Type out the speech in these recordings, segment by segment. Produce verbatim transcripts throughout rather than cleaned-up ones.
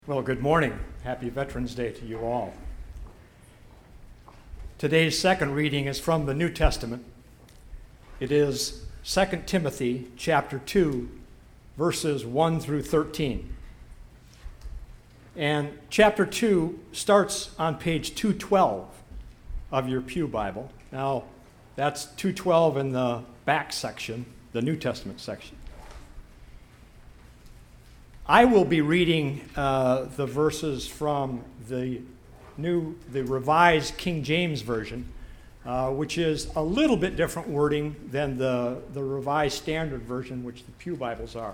Well, good morning. Happy Veterans Day to you all. Today's second reading is from the New Testament. It is Second Timothy chapter two, verses one through thirteen. And chapter two starts on page two twelve of your Pew Bible. Now, that's two twelve in the back section, the New Testament section. I will be reading uh, the verses from the new, the Revised King James Version, uh, which is a little bit different wording than the, the Revised Standard Version, which the Pew Bibles are.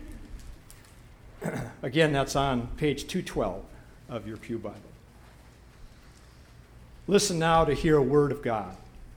Again, that's on page two twelve of your Pew Bible. Listen now to hear a word of God.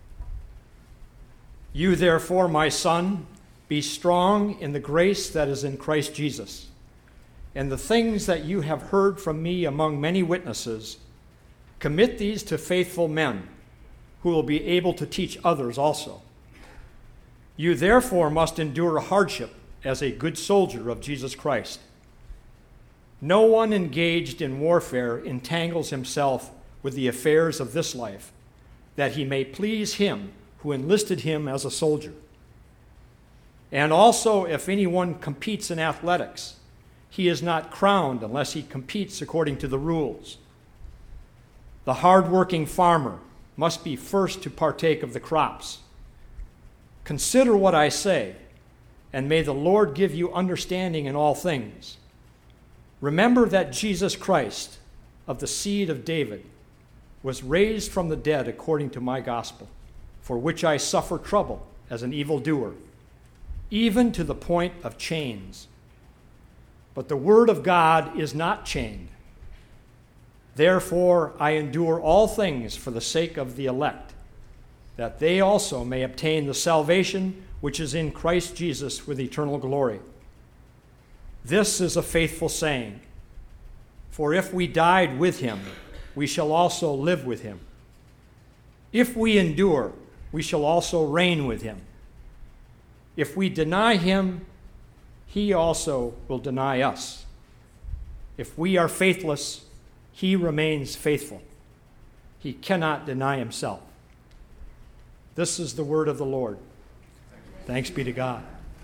You therefore, my son, be strong in the grace that is in Christ Jesus. And the things that you have heard from me among many witnesses, commit these to faithful men who will be able to teach others also. You therefore must endure hardship as a good soldier of Jesus Christ. No one engaged in warfare entangles himself with the affairs of this life, that he may please him who enlisted him as a soldier. And also, if anyone competes in athletics, he is not crowned unless he competes according to the rules. The hard-working farmer must be first to partake of the crops. Consider what I say, and may the Lord give you understanding in all things. Remember that Jesus Christ, of the seed of David, was raised from the dead according to my gospel, for which I suffer trouble as an evildoer, even to the point of chains. But the word of God is not chained. Therefore, I endure all things for the sake of the elect, that they also may obtain the salvation which is in Christ Jesus with eternal glory. This is a faithful saying, for if we died with him, we shall also live with him. If we endure, we shall also reign with him. If we deny him, he also will deny us. If we are faithless, he remains faithful. He cannot deny himself. This is the word of the Lord. Thanks be to God.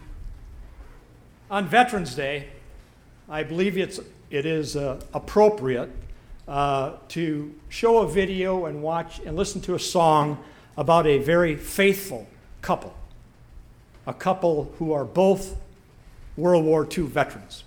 On Veterans Day, I believe it's, it is uh, appropriate uh, to show a video and watch and listen to a song about a very faithful couple, a couple who are both World War Two veterans.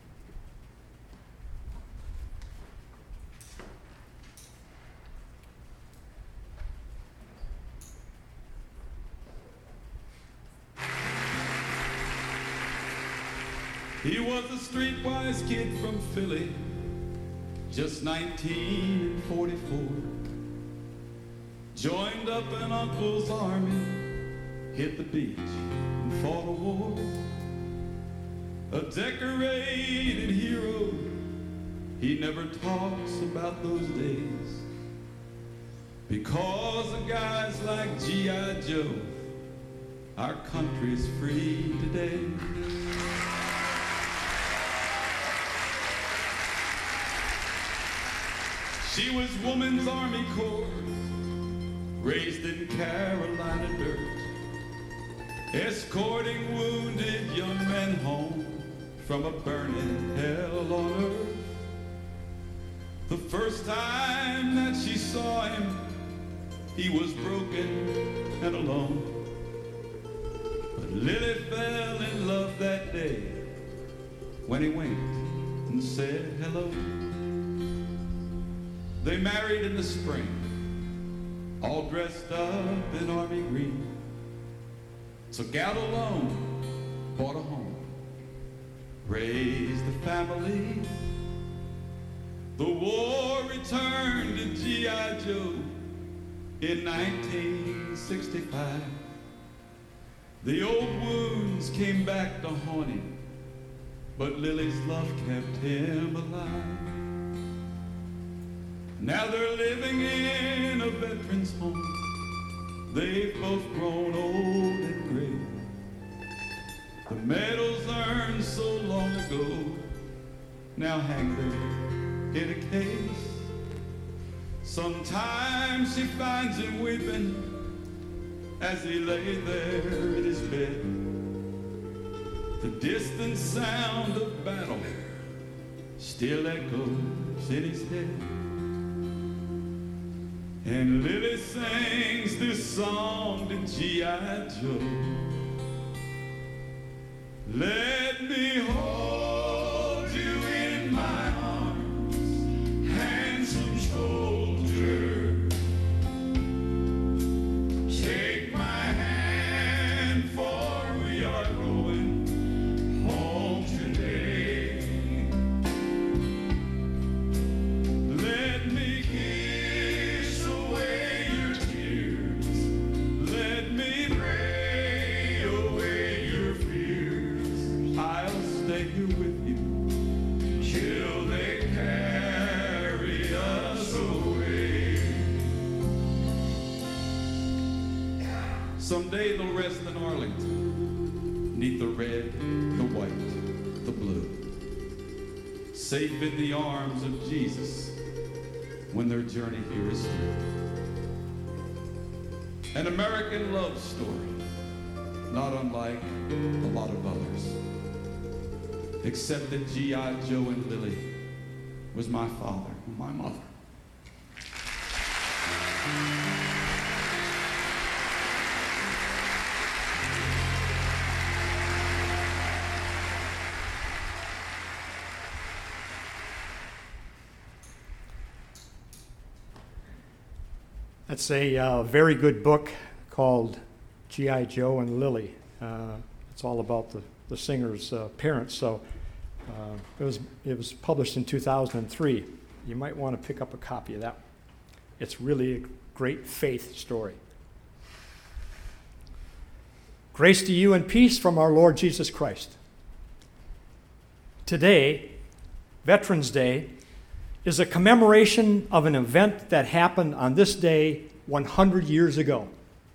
He was a streetwise kid from Philly, just nineteen and forty-four. Joined up in Uncle's army, hit the beach and fought a war. A decorated hero, he never talks about those days, because of guys like G I Joe, our country's free today. She was Woman's Army Corps, raised in Carolina dirt, escorting wounded young men home from a burning hell on earth. The first time that she saw him, he was broken and alone. But Lily fell in love that day when he winked and said hello. They married in the spring, all dressed up in army green. So Gal alone bought a home, raised a family. The war returned to G I Joe in nineteen sixty-five. The old wounds came back to haunt him, but Lily's love kept him alive. Now they're living in a veteran's home. They've both grown old and gray. The medals earned so long ago now hang them in a case. Sometimes she finds him weeping as he lay there in his bed. The distant sound of battle still echoes in his head. And Lily sings this song to G I Joe. Let me hold you in my arms, handsome soldier. Take my hand, for we are going home today. Let me kiss away your tears. Let me pray away your fears. I'll stay here with you till they carry us away. Someday they'll rest in Arlington, neath the red, the white, the blue, safe in the arms of Jesus when their journey here is through. An American love story, not unlike a lot of others, except that G I Joe and Lily was my father and my mother. That's a uh, very good book called G I Joe and Lily. Uh, it's all about the, the singer's uh, parents. So uh, it was it was published in two thousand three. You might want to pick up a copy of that. It's really a great faith story. Grace to you and peace from our Lord Jesus Christ. Today, Veterans Day, is a commemoration of an event that happened on this day one hundred years ago.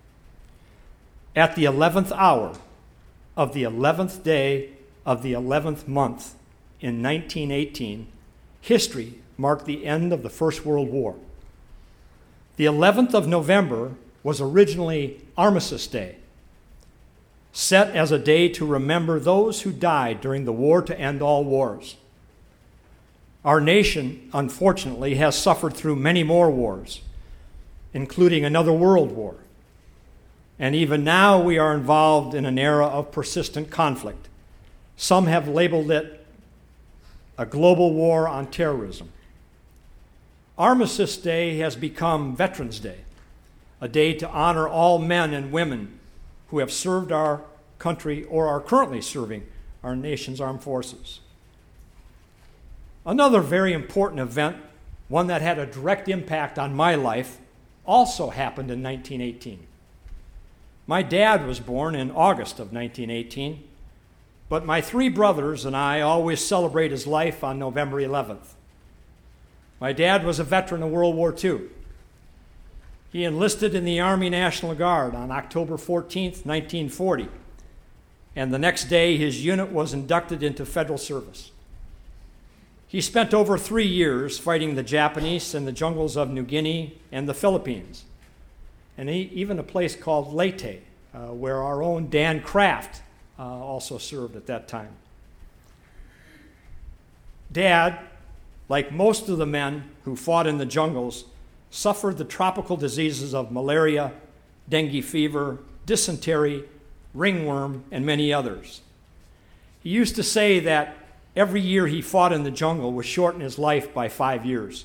At the eleventh hour of the eleventh day of the eleventh month in nineteen eighteen, history marked the end of the First World War. The eleventh of November was originally Armistice Day, set as a day to remember those who died during the war to end all wars. Our nation, unfortunately, has suffered through many more wars, including another world war. And even now we are involved in an era of persistent conflict. Some have labeled it a global war on terrorism. Armistice Day has become Veterans Day, a day to honor all men and women who have served our country or are currently serving our nation's armed forces. Another very important event, one that had a direct impact on my life, also happened in nineteen eighteen. My dad was born in August of nineteen eighteen, but my three brothers and I always celebrate his life on November eleventh. My dad was a veteran of World War Two. He enlisted in the Army National Guard on October fourteenth, nineteen forty, and the next day his unit was inducted into federal service. He spent over three years fighting the Japanese in the jungles of New Guinea and the Philippines, and he, even a place called Leyte, uh, where our own Dan Kraft uh, also served at that time. Dad, like most of the men who fought in the jungles, suffered the tropical diseases of malaria, dengue fever, dysentery, ringworm, and many others. He used to say that every year he fought in the jungle would shorten his life by five years.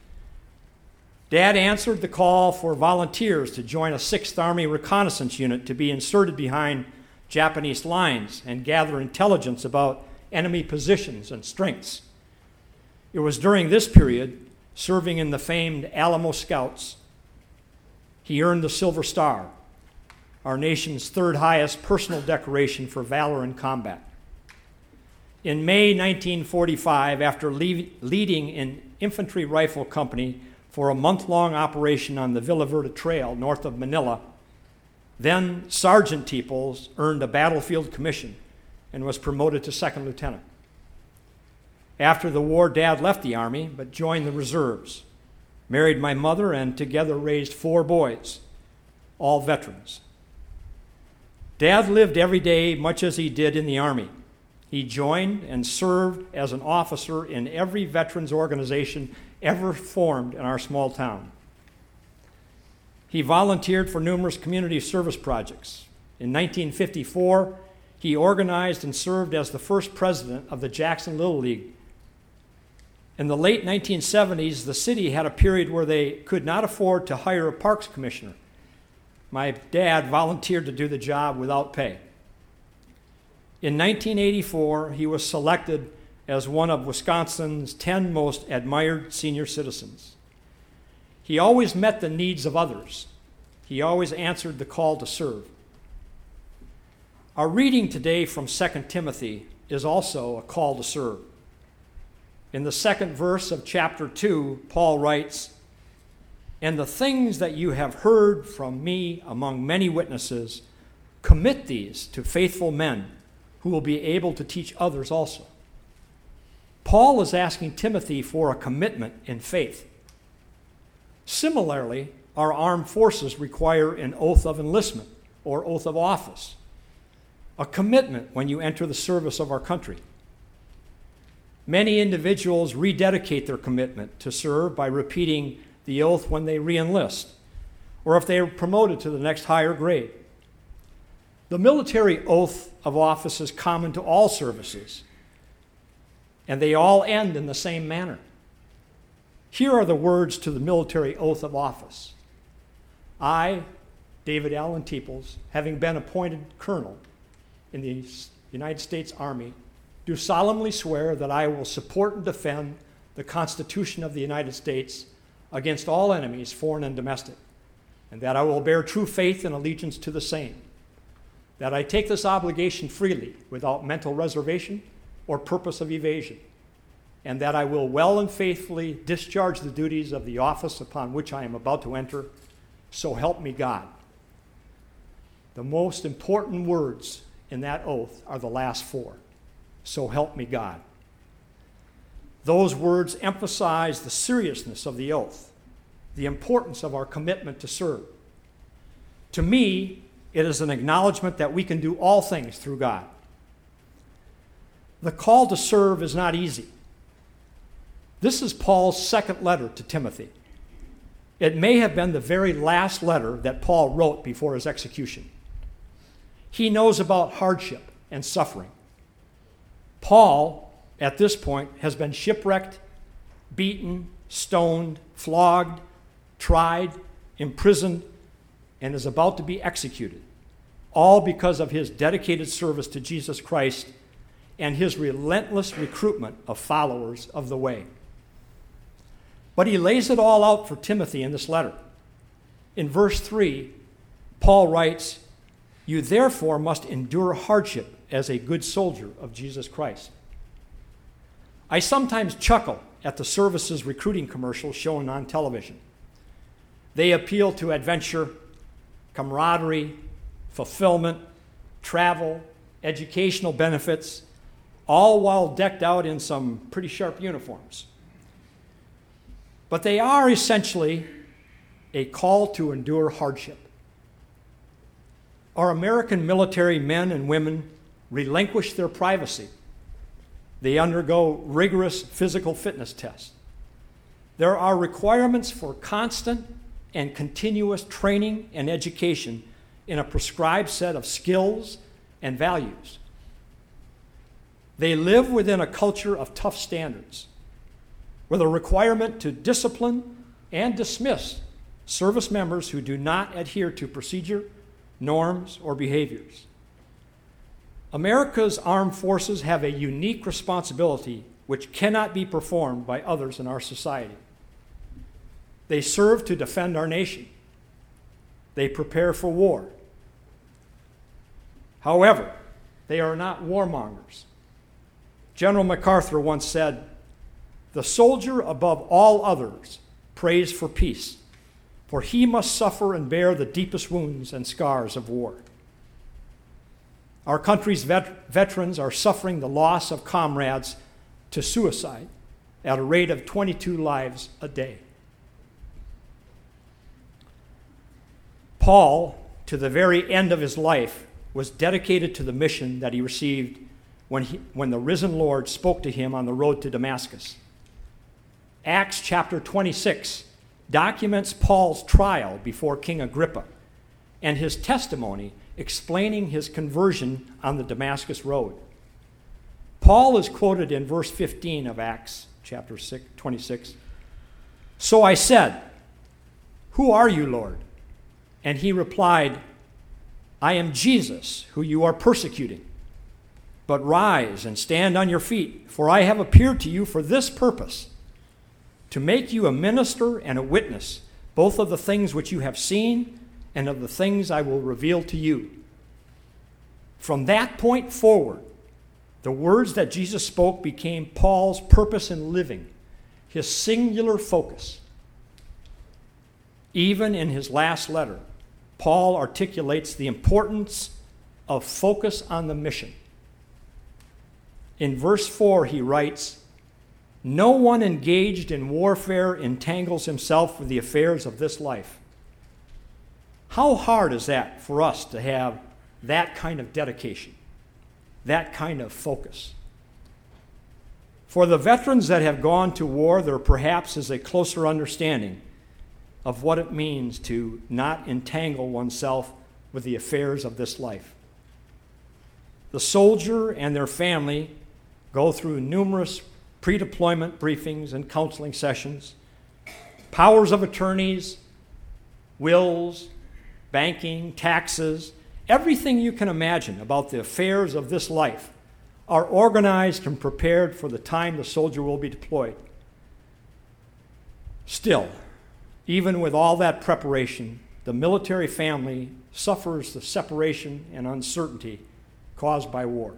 Dad answered the call for volunteers to join a sixth Army reconnaissance unit to be inserted behind Japanese lines and gather intelligence about enemy positions and strengths. It was during this period, serving in the famed Alamo Scouts, he earned the Silver Star, our nation's third highest personal decoration for valor in combat. In May nineteen forty-five, after leave, leading an infantry rifle company for a month-long operation on the Villa Verde Trail north of Manila, then Sergeant Teeples earned a battlefield commission and was promoted to second lieutenant. After the war, Dad left the Army but joined the reserves, married my mother, and together raised four boys, all veterans. Dad lived every day much as he did in the Army. He joined and served as an officer in every veterans organization ever formed in our small town. He volunteered for numerous community service projects. In nineteen fifty-four, he organized and served as the first president of the Jackson Little League. In the late nineteen seventies, the city had a period where they could not afford to hire a parks commissioner. My dad volunteered to do the job without pay. In nineteen eighty-four, he was selected as one of Wisconsin's ten most admired senior citizens. He always met the needs of others. He always answered the call to serve. Our reading today from Second Timothy is also a call to serve. In the second verse of chapter two, Paul writes, "And the things that you have heard from me among many witnesses, commit these to faithful men who will be able to teach others also." Paul is asking Timothy for a commitment in faith. Similarly, our armed forces require an oath of enlistment or oath of office, a commitment when you enter the service of our country. Many individuals rededicate their commitment to serve by repeating the oath when they re-enlist, or if they are promoted to the next higher grade. The military oath of office is common to all services, and they all end in the same manner. Here are the words to the military oath of office. I, David Allen Teeples, having been appointed colonel in the United States Army, do solemnly swear that I will support and defend the Constitution of the United States against all enemies, foreign and domestic, and that I will bear true faith and allegiance to the same, that I take this obligation freely without mental reservation or purpose of evasion, and that I will well and faithfully discharge the duties of the office upon which I am about to enter, so help me God. The most important words in that oath are the last four, so help me God. Those words emphasize the seriousness of the oath, the importance of our commitment to serve. To me, it is an acknowledgement that we can do all things through God. The call to serve is not easy. This is Paul's second letter to Timothy. It may have been the very last letter that Paul wrote before his execution. He knows about hardship and suffering. Paul, at this point, has been shipwrecked, beaten, stoned, flogged, tried, imprisoned, and is about to be executed, all because of his dedicated service to Jesus Christ and his relentless recruitment of followers of the way. But he lays it all out for Timothy in this letter. In verse three, Paul writes, "You therefore must endure hardship as a good soldier of Jesus Christ." I sometimes chuckle at the service's recruiting commercials shown on television. They appeal to adventure, camaraderie, fulfillment, travel, educational benefits, all while decked out in some pretty sharp uniforms. But they are essentially a call to endure hardship. Our American military men and women relinquish their privacy. They undergo rigorous physical fitness tests. There are requirements for constant and continuous training and education in a prescribed set of skills and values. They live within a culture of tough standards, with a requirement to discipline and dismiss service members who do not adhere to procedure, norms, or behaviors. America's armed forces have a unique responsibility which cannot be performed by others in our society. They serve to defend our nation. They prepare for war. However, they are not warmongers. General MacArthur once said, "The soldier above all others prays for peace, for he must suffer and bear the deepest wounds and scars of war." Our country's vet- veterans are suffering the loss of comrades to suicide at a rate of twenty-two lives a day. Paul, to the very end of his life, was dedicated to the mission that he received when, he, when the risen Lord spoke to him on the road to Damascus. Acts chapter twenty-six documents Paul's trial before King Agrippa and his testimony explaining his conversion on the Damascus road. Paul is quoted in verse fifteen of Acts chapter twenty-six. So I said, "Who are you, Lord?" And he replied, "I am Jesus, who you are persecuting. But rise and stand on your feet, for I have appeared to you for this purpose, to make you a minister and a witness, both of the things which you have seen and of the things I will reveal to you." From that point forward, the words that Jesus spoke became Paul's purpose in living, his singular focus. Even in his last letter, Paul articulates the importance of focus on the mission. In verse four, he writes, "No one engaged in warfare entangles himself with the affairs of this life." How hard is that for us to have that kind of dedication, that kind of focus? For the veterans that have gone to war, there perhaps is a closer understanding of what it means to not entangle oneself with the affairs of this life. The soldier and their family go through numerous pre-deployment briefings and counseling sessions, powers of attorneys, wills, banking, taxes, everything you can imagine about the affairs of this life are organized and prepared for the time the soldier will be deployed. Still, even with all that preparation, the military family suffers the separation and uncertainty caused by war.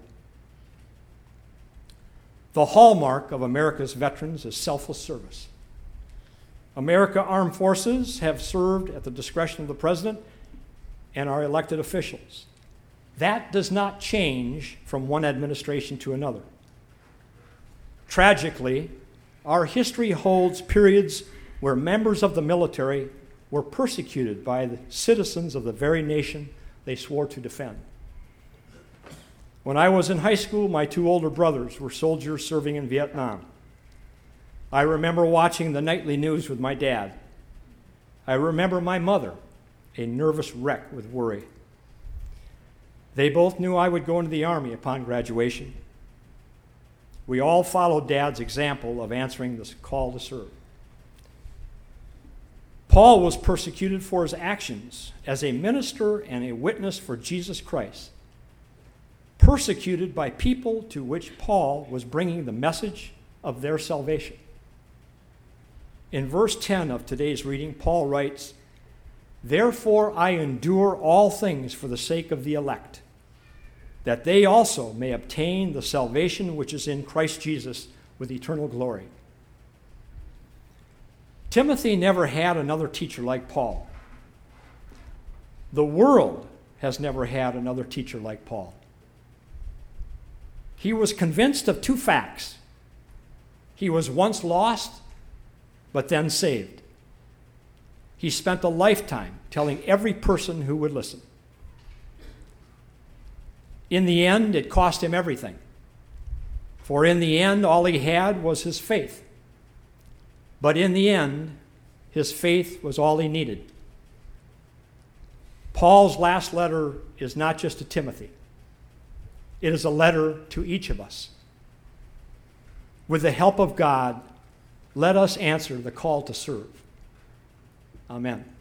The hallmark of America's veterans is selfless service. America Armed Forces have served at the discretion of the President and our elected officials. That does not change from one administration to another. Tragically, our history holds periods where members of the military were persecuted by the citizens of the very nation they swore to defend. When I was in high school, my two older brothers were soldiers serving in Vietnam. I remember watching the nightly news with my dad. I remember my mother, a nervous wreck with worry. They both knew I would go into the Army upon graduation. We all followed Dad's example of answering the call to serve. Paul was persecuted for his actions as a minister and a witness for Jesus Christ, persecuted by people to which Paul was bringing the message of their salvation. In verse ten of today's reading, Paul writes, "Therefore I endure all things for the sake of the elect, that they also may obtain the salvation which is in Christ Jesus with eternal glory." Timothy never had another teacher like Paul. The world has never had another teacher like Paul. He was convinced of two facts. He was once lost, but then saved. He spent a lifetime telling every person who would listen. In the end, it cost him everything. For in the end, all he had was his faith. But in the end, his faith was all he needed. Paul's last letter is not just to Timothy. It is a letter to each of us. With the help of God, let us answer the call to serve. Amen.